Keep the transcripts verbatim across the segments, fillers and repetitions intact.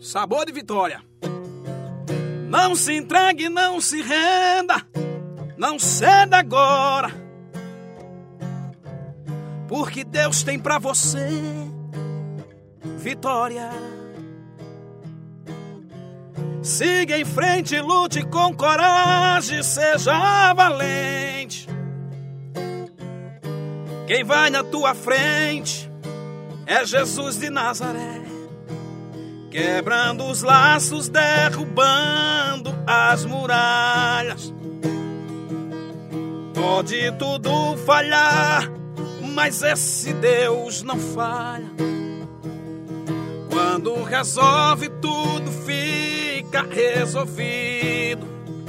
Sabor de vitória. Não se entregue, não se renda, não ceda agora, porque Deus tem pra você vitória. Siga em frente, lute com coragem, seja valente. Quem vai na tua frente é Jesus de Nazaré, quebrando os laços, derrubando as muralhas. Pode tudo falhar, mas esse Deus não falha. Quando resolve, tudo fica resolvido.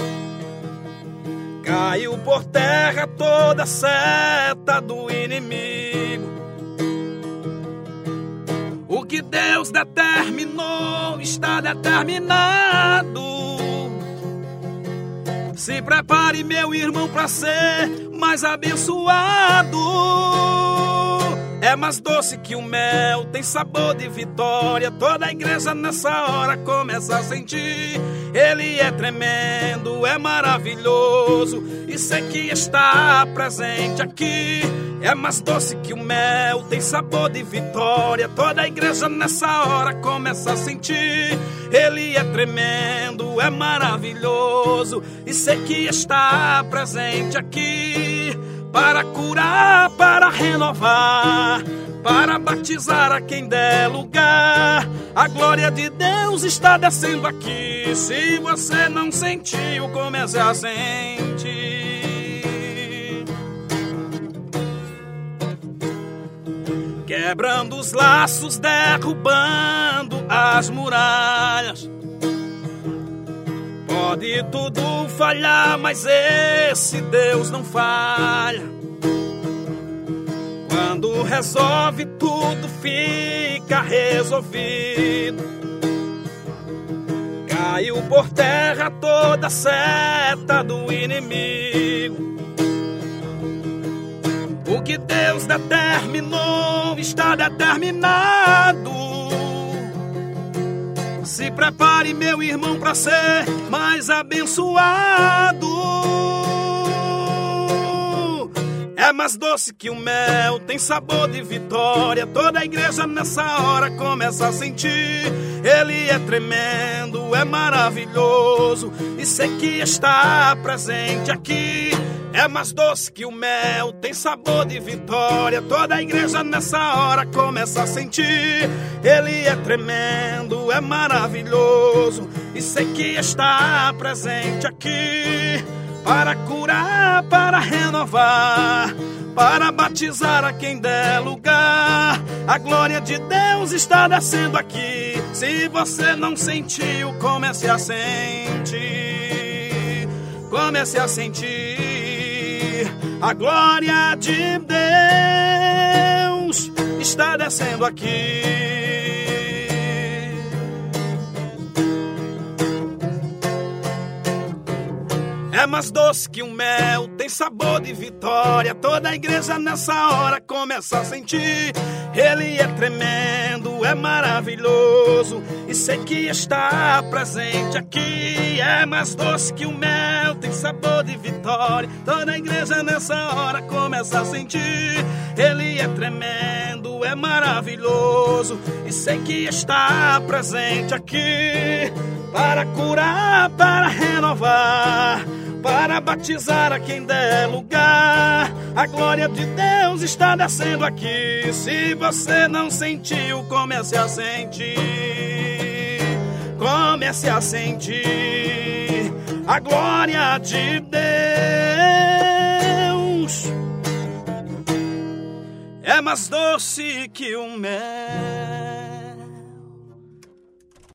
Caiu por terra toda seta do inimigo. O que Deus determinou está determinado. Se prepare, meu irmão, para ser mais abençoado. É mais doce que o mel, tem sabor de vitória. Toda a igreja nessa hora começa a sentir. Ele é tremendo, é maravilhoso, e sei que está presente aqui. É mais doce que o mel, tem sabor de vitória. Toda a igreja nessa hora começa a sentir. Ele é tremendo, é maravilhoso, e sei que está presente aqui. Para curar, para renovar, para batizar a quem der lugar. A glória de Deus está descendo aqui. Se você não sentiu, comece a sentir. Quebrando os laços, derrubando as muralhas. Pode tudo falhar, mas esse Deus não falha. Quando resolve, tudo fica resolvido. Caiu por terra toda seta do inimigo. O que Deus determinou está determinado. Se prepare, meu irmão, para ser mais abençoado. É mais doce que o mel, tem sabor de vitória. Toda a igreja nessa hora começa a sentir. Ele é tremendo, é maravilhoso, e sei que está presente aqui. É mais doce que o mel, tem sabor de vitória. Toda a igreja nessa hora começa a sentir. Ele é tremendo, é maravilhoso, e sei que está presente aqui. Para curar, para renovar, para batizar a quem der lugar. A glória de Deus está descendo aqui. Se você não sentiu, comece a sentir. Comece a sentir. A glória de Deus está descendo aqui. É mais doce que o mel, tem sabor de vitória. Toda a igreja nessa hora começa a sentir. Ele é tremendo, é maravilhoso, e sei que está presente aqui. É mais doce que o mel, tem sabor de vitória. Toda a igreja nessa hora começa a sentir. Ele é tremendo, é maravilhoso, e sei que está presente aqui. Para curar, para renovar, para batizar a quem der lugar. A glória de Deus está descendo aqui. Se você não sentiu, comece a sentir. Comece a sentir. A glória de Deus é mais doce que o mel.